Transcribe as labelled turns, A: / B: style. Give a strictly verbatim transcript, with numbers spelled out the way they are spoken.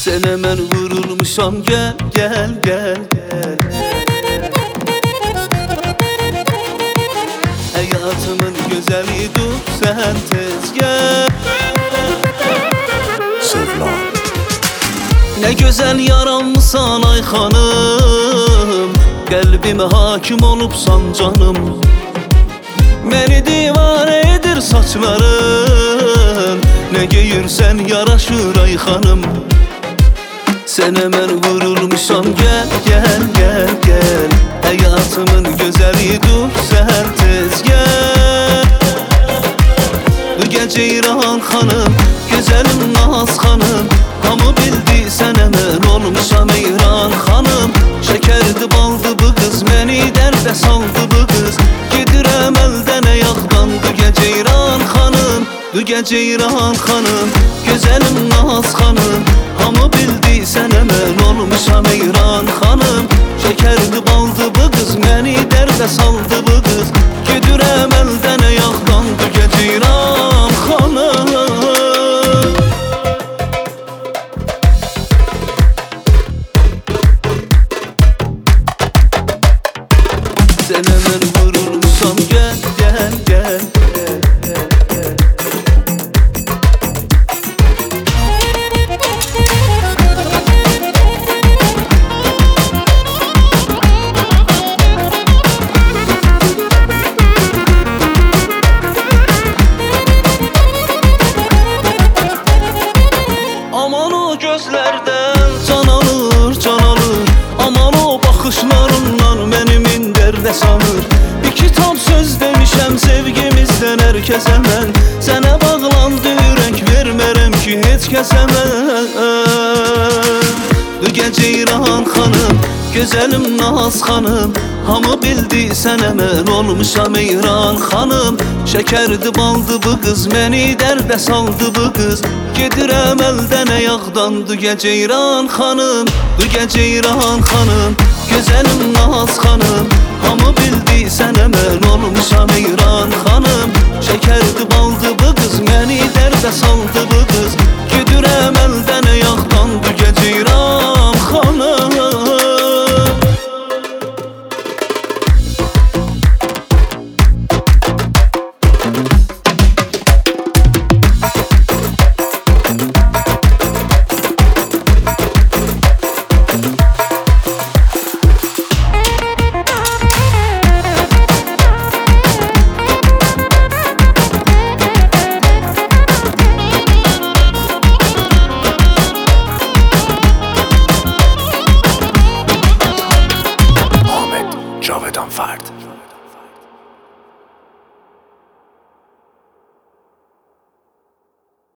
A: Sen hemen vurulmuşam, gel gel gel gel. Hayatımın güzeli dur sen tez gel.
B: Sevlam.
A: Ne güzel yaranmışsan ay hanım, kalbime hakim olupsan canım. Beni divane edir saçların, ne giyirsen yaraşır ay hanım. Sen hemen vurulmuşam, gel gel gel gel. Hayatımın güzeli dur sen tez gel. Bu gece İran hanım, güzelim Naz hanım, hamı bildi sen hemen olmuşam İran hanım. Şekerdi baldı bu kız, beni derde saldı bu kız. Gidirem elden ayaktan bu gece İran hanım. Bu gece İran hanım, güzelim Naz hanım, hamı bildi sen hemen olmuşam İran hanım. Şekerdi baldı bu kız, beni derde saldı bu kız. Gidirem elden ayaktan bu gece İran hanım. Sen hemen vurulmuşam, gel gel gel gel gel gel. Aman o gözlerden can alır can alır, aman o bakışlarından benim derde sanır. Bir kitap söz demişem sevgimizden herkes hemen, sana bağlandı yürek vermerem ki hiç kesemem. Bu gece İran hanım, güzelim Naz hanım, hamı bildi sen hemen olmuşam İran hanım. Şekerdi baldı bu kız, beni derde saldı bu kız. Gidirem elden ayaktan bu gece İran hanım. Bu gece İran hanım, güzelim Naz hanım, hamı bildi sen hemen olmuşam İran hanım. Şekerdi baldı bu kız, beni derde saldı bu kız. Gidirem elden ayaktan bu gece İran hanım.
B: Cavedan Fard.